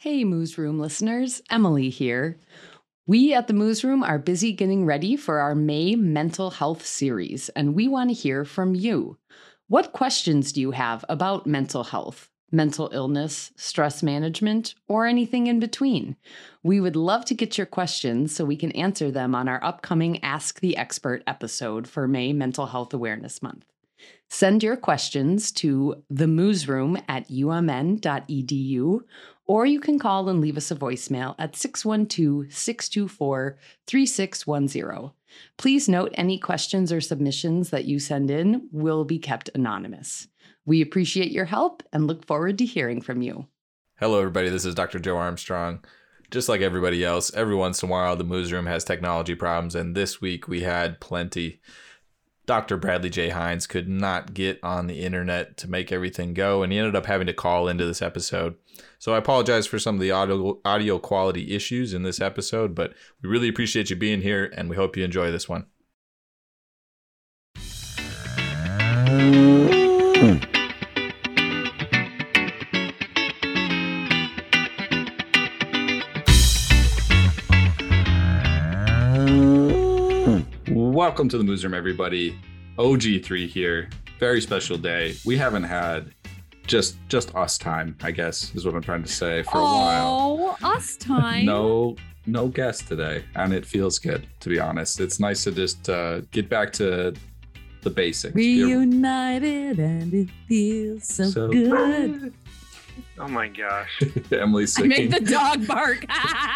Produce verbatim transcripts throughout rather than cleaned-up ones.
Hey, Moose Room listeners, Emily here. We at the Moose Room are busy getting ready for our May Mental Health series, and we want to hear from you. What questions do you have about mental health, mental illness, stress management, or anything in between? We would love to get your questions so we can answer them on our upcoming Ask the Expert episode for May Mental Health Awareness Month. Send your questions to themoosroom at u m n dot e d u, or you can call and leave us a voicemail at six one two, six two four, three six one zero. Please note any questions or submissions that you send in will be kept anonymous. We appreciate your help and look forward to hearing from you. Hello, everybody. This is Doctor Joe Armstrong. Just like everybody else, every once in a while, the Moose Room has technology problems, and this week we had plenty. Doctor Bradley J. Hines could not get on the internet to make everything go, and he ended up having to call into this episode. So I apologize for some of the audio, audio quality issues in this episode, but we really appreciate you being here, and we hope you enjoy this one. Welcome to the Moose Room, everybody. O G three here. Very special day. We haven't had just just us time, I guess, is what I'm trying to say, for a while. Oh, us time. No, no guest today, and it feels good, to be honest. It's nice to just uh, get back to the basics. Reunited, and it feels so, so good. Oh my gosh. Emily's singing. I made the dog bark.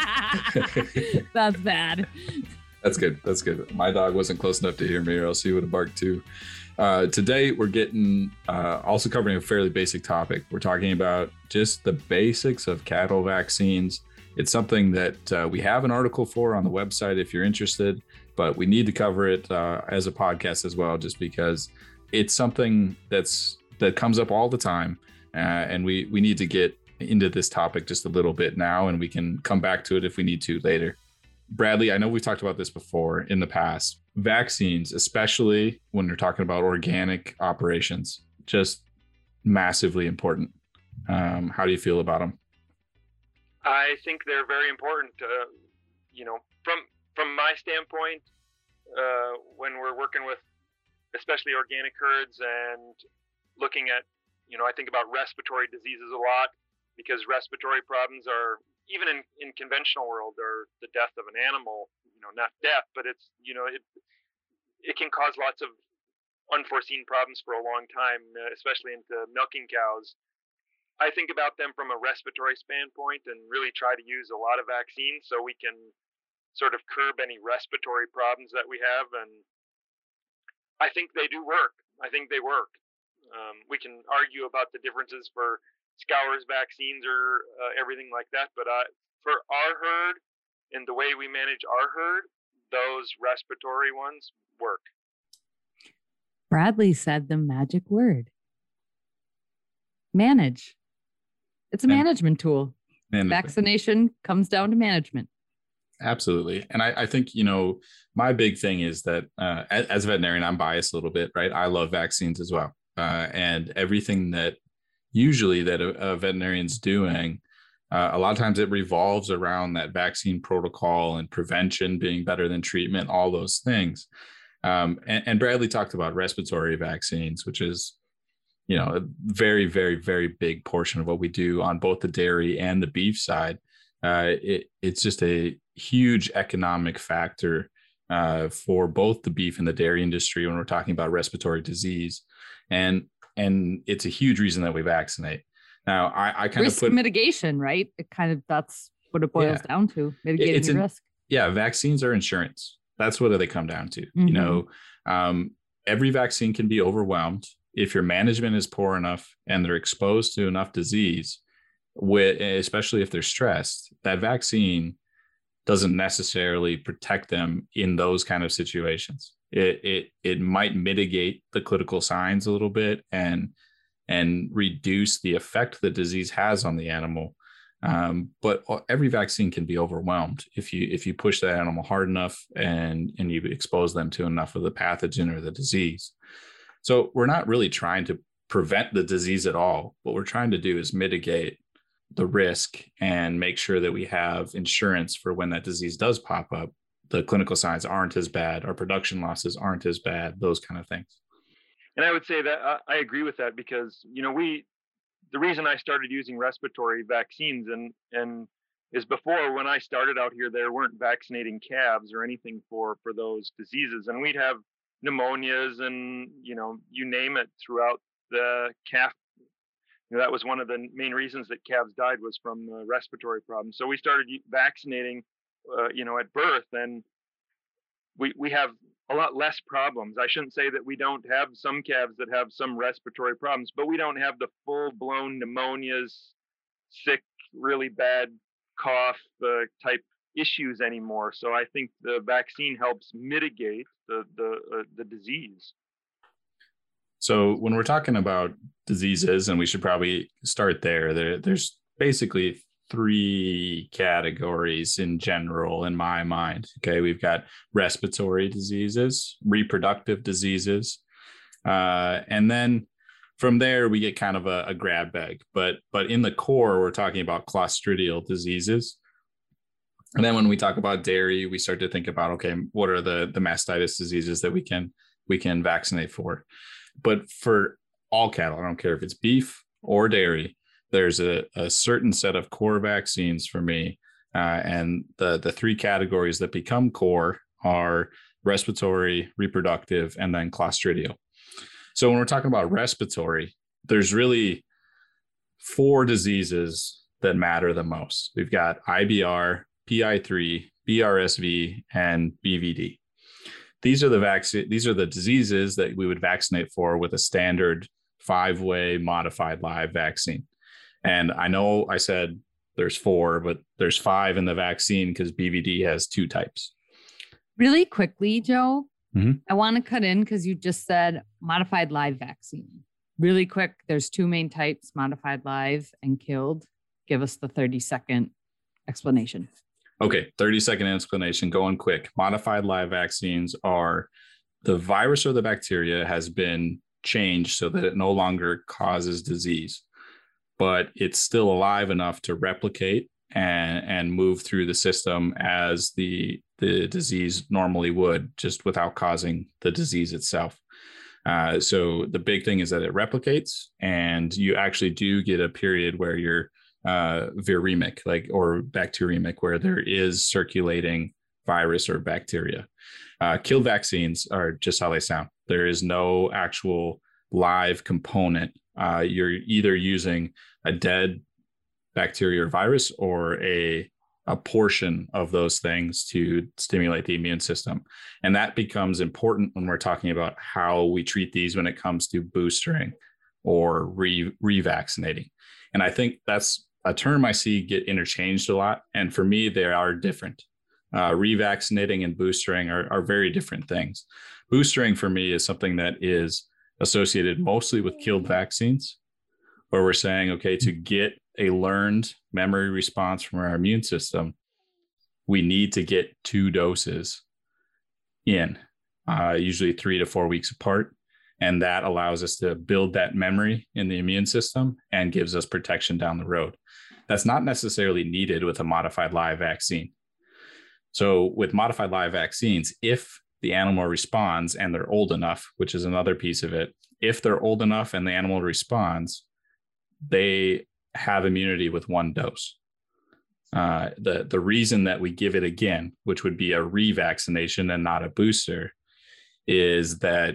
That's bad. That's good. That's good. My dog wasn't close enough to hear me, or else he would have barked too. Uh, today, we're getting uh, also covering a fairly basic topic. We're talking about just the basics of cattle vaccines. It's something that uh, we have an article for on the website if you're interested, but we need to cover it uh, as a podcast as well, just because it's something that's that comes up all the time, uh, and we we need to get into this topic just a little bit now, and we can come back to it if we need to later. Bradley, I know we've talked about this before in the past. Vaccines, especially when you're talking about organic operations, just massively important. Um, how do you feel about them? I think they're very important. Uh, you know, from from my standpoint, uh, when we're working with especially organic herds and looking at, you know, I think about respiratory diseases a lot, because respiratory problems are, even in, in conventional world, are the death of an animal, you know, not death, but it's, you know, it it can cause lots of unforeseen problems for a long time, especially into milking cows. I think about them from a respiratory standpoint and really try to use a lot of vaccines so we can sort of curb any respiratory problems that we have. And I think they do work. I think they work. Um, we can argue about the differences for scours vaccines or uh, everything like that, but uh, for our herd and the way we manage our herd, those respiratory ones work. Bradley said the magic word. Manage. It's a Man- management tool. Management. Vaccination comes down to management. Absolutely. And I, I think, you know, my big thing is that uh, as, as a veterinarian, I'm biased a little bit, right? I love vaccines as well. Uh, and everything that usually that a, a veterinarian's doing, uh, a lot of times it revolves around that vaccine protocol and prevention being better than treatment, all those things. Um, and, and Bradley talked about respiratory vaccines, which is, you know, a very, very, very big portion of what we do on both the dairy and the beef side. Uh, it, it's just a huge economic factor uh, for both the beef and the dairy industry when we're talking about respiratory disease. And And it's a huge reason that we vaccinate. Now, I, I kind risk of put mitigation, right? It kind of, that's what it boils yeah. down to, mitigating it's your an, risk. Yeah, vaccines are insurance. That's what they come down to. Mm-hmm. You know, um, every vaccine can be overwhelmed if your management is poor enough and they're exposed to enough disease, with, especially if they're stressed. That vaccine doesn't necessarily protect them in those kind of situations. It it it might mitigate the clinical signs a little bit and and reduce the effect the disease has on the animal. Um, but every vaccine can be overwhelmed if you if you push that animal hard enough and and you expose them to enough of the pathogen or the disease. So we're not really trying to prevent the disease at all. What we're trying to do is mitigate the risk and make sure that we have insurance for when that disease does pop up, the clinical signs aren't as bad, our production losses aren't as bad, those kind of things. And I would say that uh, I agree with that because, you know, we, the reason I started using respiratory vaccines and, and is before when I started out here, there weren't vaccinating calves or anything for, for those diseases. And we'd have pneumonias and, you know, you name it throughout the calf. You know, that was one of the main reasons that calves died was from uh, respiratory problems. So we started vaccinating, uh, you know, at birth, and we we have a lot less problems. I shouldn't say that we don't have some calves that have some respiratory problems, but we don't have the full-blown pneumonias, sick, really bad cough uh, type issues anymore. So I think the vaccine helps mitigate the the uh, the disease. So when we're talking about diseases, and we should probably start there, there there's basically three categories in general in my mind. Okay, we've got respiratory diseases, reproductive diseases, uh, and then from there we get kind of a, a grab bag. But but in the core, we're talking about clostridial diseases. And then when we talk about dairy, we start to think about, okay, what are the the mastitis diseases that we can we can vaccinate for? But for all cattle, I don't care if it's beef or dairy, there's a, a certain set of core vaccines for me. Uh, and the, the three categories that become core are respiratory, reproductive, and then clostridial. So when we're talking about respiratory, there's really four diseases that matter the most. We've got I B R, P I three, B R S V, and B V D. These are the vaccine. These are the diseases that we would vaccinate for with a standard five-way modified live vaccine. And I know I said there's four, but there's five in the vaccine because B V D has two types. Really quickly, Joe, mm-hmm. I want to cut in because you just said modified live vaccine. Really quick, there's two main types, modified live and killed. Give us the thirty second explanation. Okay, thirty second explanation, going quick. Modified live vaccines are the virus or the bacteria has been changed so that it no longer causes disease, but it's still alive enough to replicate and, and move through the system as the, the disease normally would, just without causing the disease itself. Uh, so the big thing is that it replicates, and you actually do get a period where you're uh viremic, like, or bacteremic, where there is circulating virus or bacteria. Uh killed vaccines are just how they sound. There is no actual live component. Uh you're either using a dead bacteria or virus or a a portion of those things to stimulate the immune system. And that becomes important when we're talking about how we treat these when it comes to boostering or re revaccinating. And I think that's a term I see get interchanged a lot. And for me, they are different. Uh, revaccinating and boostering are, are very different things. Boostering for me is something that is associated mostly with killed vaccines, where we're saying, okay, to get a learned memory response from our immune system, we need to get two doses in, uh, usually three to four weeks apart. And that allows us to build that memory in the immune system and gives us protection down the road. That's not necessarily needed with a modified live vaccine. So with modified live vaccines, if the animal responds and they're old enough, which is another piece of it, if they're old enough and the animal responds, they have immunity with one dose. Uh, the, the reason that we give it again, which would be a revaccination and not a booster, is that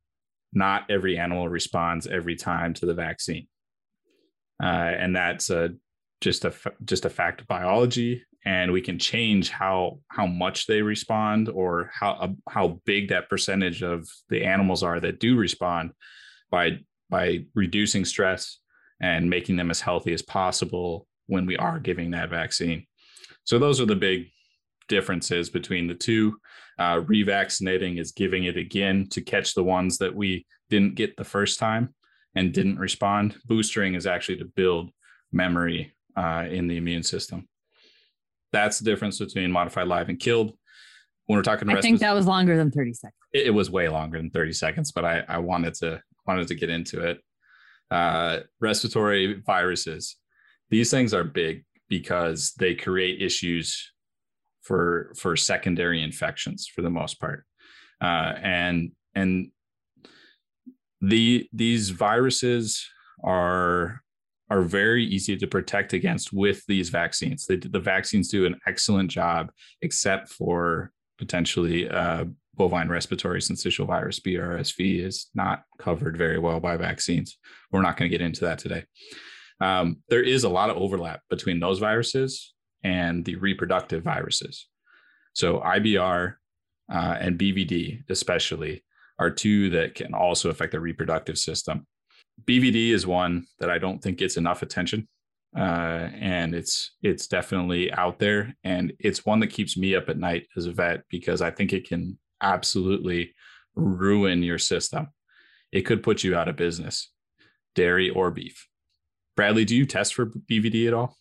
not every animal responds every time to the vaccine. Uh, and that's a, just, a, just a fact of biology. And we can change how, how much they respond, or how, uh, how big that percentage of the animals are that do respond by, by reducing stress and making them as healthy as possible when we are giving that vaccine. So those are the big differences between the two. Uh, revaccinating is giving it again to catch the ones that we didn't get the first time and didn't respond. Boostering is actually to build memory uh, in the immune system. That's the difference between modified live and killed. When we're talking, I think that was longer than thirty seconds. It, it was way longer than thirty seconds, but I, I wanted to wanted to get into it. Uh, respiratory viruses. these things are big because they create issues for for secondary infections for the most part, uh, and and the these viruses are are very easy to protect against with these vaccines. They, the vaccines do an excellent job, except for potentially uh, bovine respiratory syncytial virus, B R S V, is not covered very well by vaccines. We're not going to get into that today. Um, there is a lot of overlap between those viruses and the reproductive viruses. So I B R uh, and B V D especially are two that can also affect the reproductive system. B V D is one that I don't think gets enough attention, uh, and it's it's definitely out there, and it's one that keeps me up at night as a vet because I think it can absolutely ruin your system. It could put you out of business, dairy or beef. Bradley, do you test for B V D at all?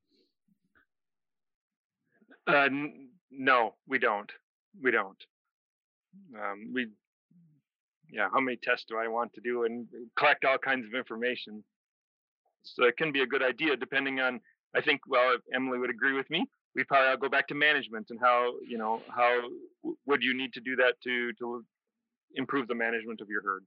Uh, n- no, we don't. We don't. Um, we, yeah, how many tests do I want to do and collect all kinds of information? So it can be a good idea depending on, I think, well, if Emily would agree with me, we probably all go back to management and how, you know, how would you need to do that to, to improve the management of your herd?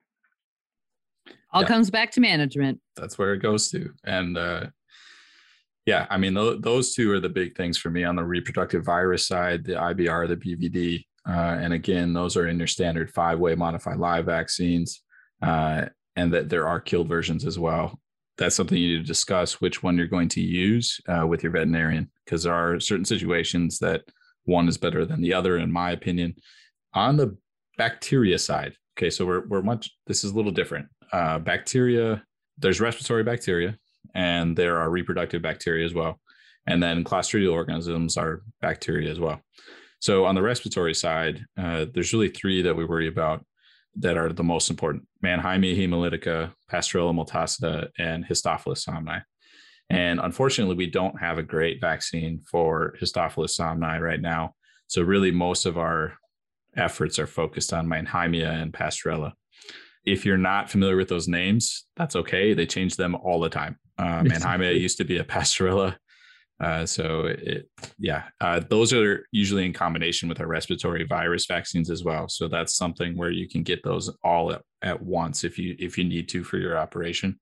All Yeah. comes back to management. That's where it goes to. And uh, yeah, I mean, th- those two are the big things for me on the reproductive virus side, the I B R, the B V D. Uh, and again, those are in your standard five-way modified live vaccines, uh, and that there are killed versions as well. That's something you need to discuss which one you're going to use uh, with your veterinarian, because there are certain situations that one is better than the other, in my opinion. On the bacteria side, okay, so we're we're much, this is a little different. Uh, bacteria, there's respiratory bacteria, and there are reproductive bacteria as well. And then Clostridial organisms are bacteria as well. So on the respiratory side, uh, there's really three that we worry about that are the most important: Mannheimia hemolytica, Pasteurella multacida, and Histophilus somni. And unfortunately, we don't have a great vaccine for Histophilus somni right now. So really, most of our efforts are focused on Mannheimia and Pasteurella. If you're not familiar with those names, that's okay. They change them all the time. Uh, Mannheimia used to be a Pasteurella. Uh, so it, yeah, uh, those are usually in combination with our respiratory virus vaccines as well. So that's something where you can get those all at, at once if you if you need to for your operation.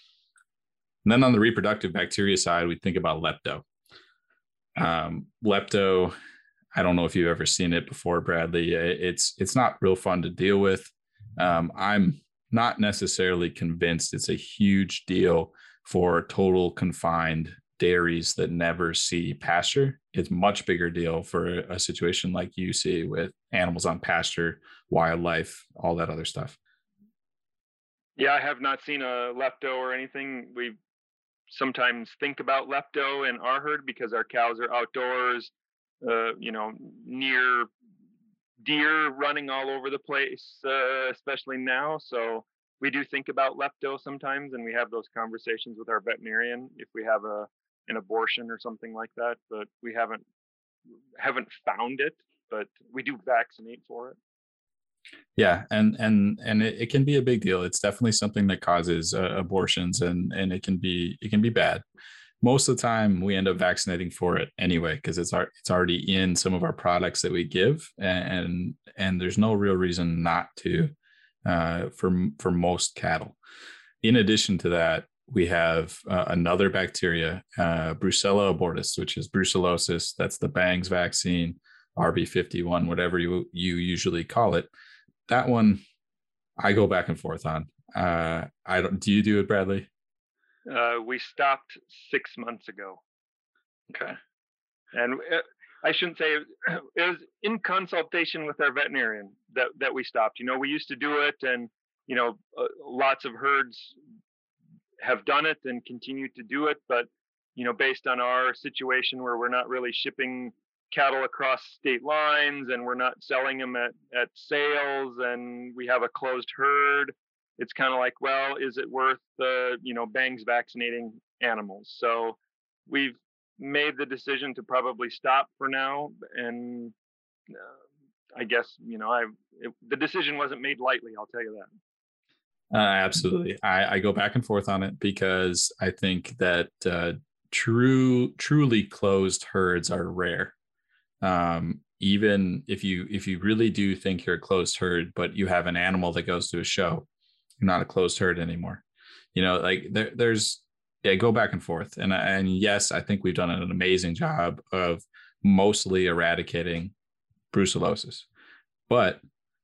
And then on the reproductive bacteria side, we think about lepto. Um, lepto, I don't know if you've ever seen it before, Bradley. It's it's not real fun to deal with. Um, I'm not necessarily convinced it's a huge deal for total confined dairies that never see pasture. It's much bigger deal for a situation like you see with animals on pasture, wildlife, all that other stuff. Yeah, I have not seen a lepto or anything. We sometimes think about lepto in our herd because our cows are outdoors, uh, you know, near deer running all over the place, uh, especially now. So we do think about lepto sometimes, and we have those conversations with our veterinarian if we have a an abortion or something like that, but we haven't haven't found it, but we do vaccinate for it. Yeah, and and and it, it can be a big deal. It's definitely something that causes uh, abortions, and and it can be it can be bad. Most of the time, we end up vaccinating for it anyway because it's our, it's already in some of our products that we give, and and there's no real reason not to uh, for for most cattle. In addition to that, we have uh, another bacteria, uh, Brucella abortus, which is brucellosis. That's the Bangs vaccine, R B fifty-one, whatever you you usually call it. That one, I go back and forth on. Uh, I don't. Do you do it, Bradley? Uh, we stopped six months ago. Okay. And it, I shouldn't say it, it was in consultation with our veterinarian that that we stopped. You know, we used to do it, and you know, uh, lots of herds have done it and continue to do it, but you know, based on our situation where we're not really shipping cattle across state lines and we're not selling them at at sales and we have a closed herd, it's kind of like, well, is it worth uh, you know, Bangs vaccinating animals? So we've made the decision to probably stop for now, and uh, I guess, you know, I it, the decision wasn't made lightly, I'll tell you that. Uh, absolutely. I, I go back and forth on it because I think that uh, true, truly closed herds are rare. Um, even if you if you really do think you're a closed herd, but you have an animal that goes to a show, you're not a closed herd anymore. You know, like there, there's yeah, go back and forth. And and yes, I think we've done an amazing job of mostly eradicating brucellosis, but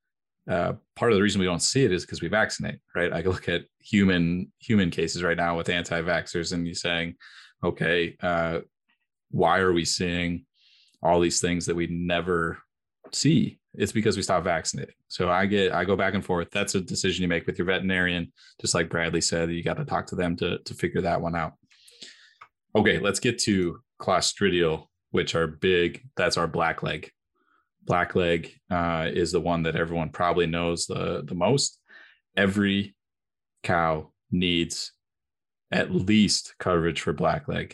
uh, part of the reason we don't see it is because we vaccinate, right? I look at human human cases right now with anti-vaxxers, and you're saying, okay, uh, why are we seeing all these things that we never see? It's because we stopped vaccinating. So I get, I go back and forth. That's a decision you make with your veterinarian. Just like Bradley said, you got to talk to them to, to figure that one out. Okay, let's get to Clostridial, which are big. That's our blackleg. Blackleg uh, is the one that everyone probably knows the, the most. Every cow needs at least coverage for blackleg.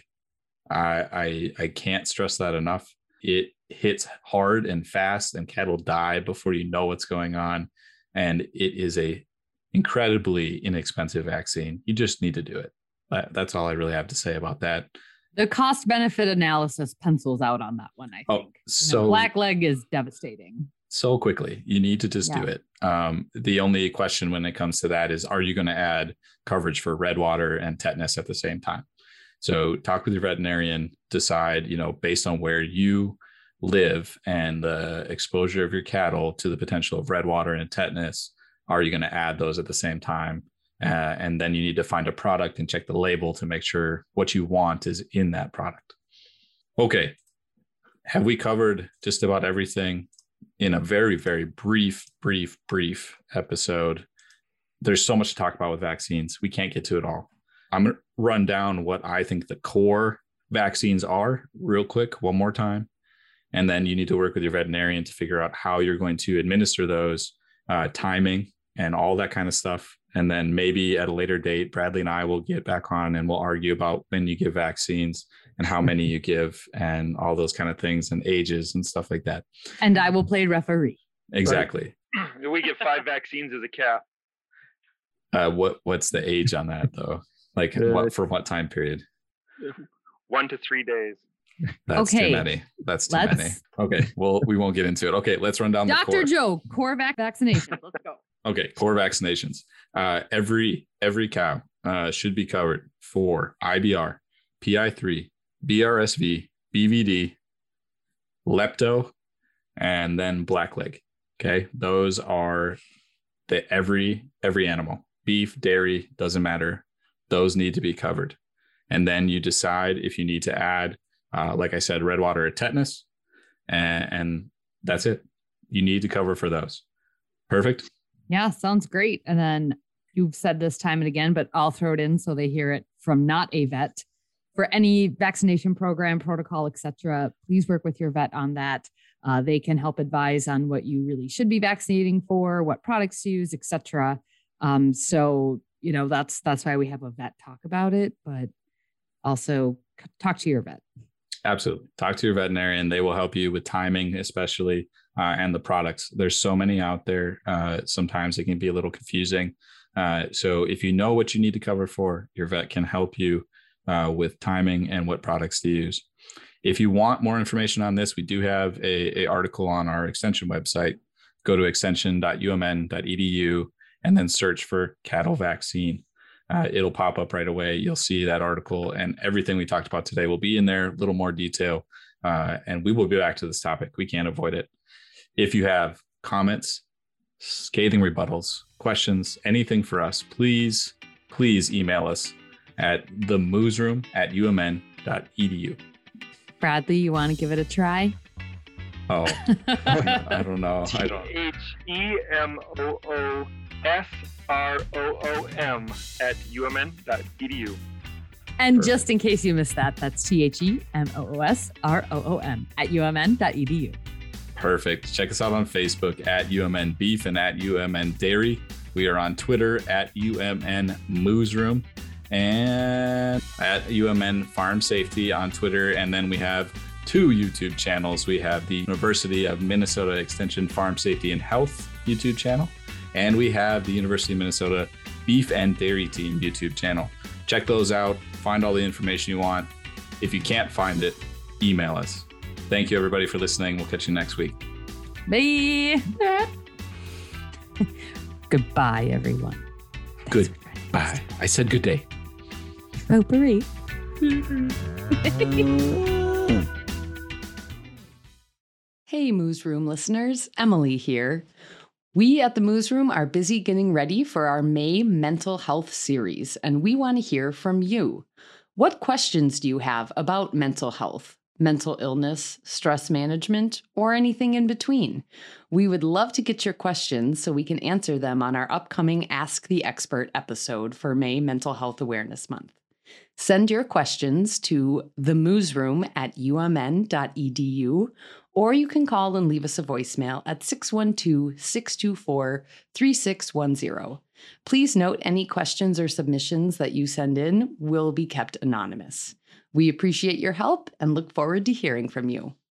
I, I, I can't stress that enough. It hits hard and fast, and cattle die before you know what's going on. And it is a incredibly inexpensive vaccine. You just need to do it. That, that's all I really have to say about that. The cost benefit analysis pencils out on that one, I think. Oh, so you know, blackleg is devastating. So quickly. You need to just yeah. do it. Um, the only question when it comes to that is, are you going to add coverage for redwater and tetanus at the same time? So talk with your veterinarian, decide, you know, based on where you live and the exposure of your cattle to the potential of redwater and tetanus, are you going to add those at the same time? Uh, and then you need to find a product and check the label to make sure what you want is in that product. Okay. Have we covered just about everything in a very, very brief, brief, brief episode? There's so much to talk about with vaccines. We can't get to it all. I'm going to run down what I think the core vaccines are real quick one more time. And then you need to work with your veterinarian to figure out how you're going to administer those, uh, timing and all that kind of stuff. And then maybe at a later date, Bradley and I will get back on and we'll argue about when you give vaccines and how many you give and all those kind of things and ages and stuff like that. And I will play referee. Exactly. Right. We get five vaccines as a calf. Uh, what What's the age on that though? Like uh, what for what time period? One to three days. That's okay. too many. That's too let's... many. Okay. Well, we won't get into it. Okay. Let's run down Doctor the core. Joe, core vac- vaccination. Let's go. Okay. Core vaccinations. Uh, every, every cow uh, should be covered for I B R, P I three, B R S V, B V D, lepto, and then blackleg. Okay. Those are the every, every animal, beef, dairy, doesn't matter. Those need to be covered. And then you decide if you need to add, uh, like I said, redwater or tetanus, and, and that's it. You need to cover for those. Perfect. Yeah, sounds great. And then you've said this time and again, but I'll throw it in so they hear it from not a vet. For any vaccination program, protocol, et cetera, please work with your vet on that. Uh, they can help advise on what you really should be vaccinating for, what products to use, et cetera. Um, so, you know, that's that's why we have a vet talk about it, but also talk to your vet. Absolutely. Talk to your veterinarian. They will help you with timing, especially, uh, and the products. There's so many out there. Uh, sometimes it can be a little confusing. Uh, so if you know what you need to cover for, your vet can help you uh, with timing and what products to use. If you want more information on this, we do have a, a article on our extension website. Go to extension dot u m n dot e d u and then search for cattle vaccine. Uh, it'll pop up right away. You'll see that article, and everything we talked about today will be in there, a little more detail. Uh, and we will be back to this topic. We can't avoid it. If you have comments, scathing rebuttals, questions, anything for us, please, please email us at the moose room at u m n dot e d u. Bradley, you want to give it a try? Oh, I don't know. I don't. T H E M O O S R O O M at u m n dot e d u. And Perfect. Just in case you missed that, that's T H E M O O S R O O M at u m n dot e d u. Perfect. Check us out on Facebook at U M N Beef and at U M N Dairy. We are on Twitter at U M N Moose Room and at U M N Farm Safety on Twitter. And then we have two YouTube channels. We have the University of Minnesota Extension Farm Safety and Health YouTube channel. And we have the University of Minnesota Beef and Dairy Team YouTube channel. Check those out. Find all the information you want. If you can't find it, email us. Thank you, everybody, for listening. We'll catch you next week. Bye. Goodbye, everyone. Goodbye. I said good day. Potpourri. Hey, Moose Room listeners, Emily here. We at the Moose Room are busy getting ready for our May Mental Health series, and we want to hear from you. What questions do you have about mental health, mental illness, stress management, or anything in between? We would love to get your questions so we can answer them on our upcoming Ask the Expert episode for May Mental Health Awareness Month. Send your questions to themoosroom at u m n dot e d u, or you can call and leave us a voicemail at six one two, six two four, three six one zero. Please note any questions or submissions that you send in will be kept anonymous. We appreciate your help and look forward to hearing from you.